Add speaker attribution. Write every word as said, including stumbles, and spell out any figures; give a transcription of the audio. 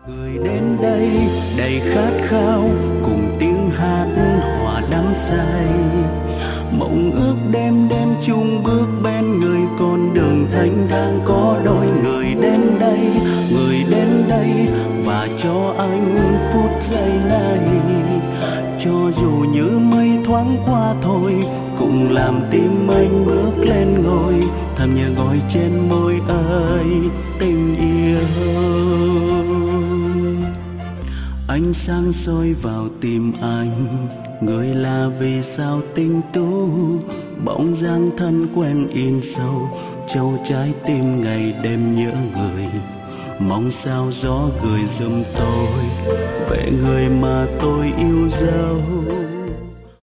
Speaker 1: Người đến đây đầy khát khao cùng tiếng hát hòa đắm say, mộng ước đêm đêm chung bước bên người con đường thanh thang có đôi người đến đây, người đến đây và cho anh phút giây này, cho dù như mây thoáng qua thôi cũng làm tim anh bước lên ngôi thầm nhớ gọi trên môi ơi tình yêu. Ánh sáng soi vào tim anh, người là vì sao tinh tú, bóng dáng thân quen in sâu châu trái tim ngày đêm nhớ người. Mong sao gió gửi giùm tôi về người mà tôi yêu dấu.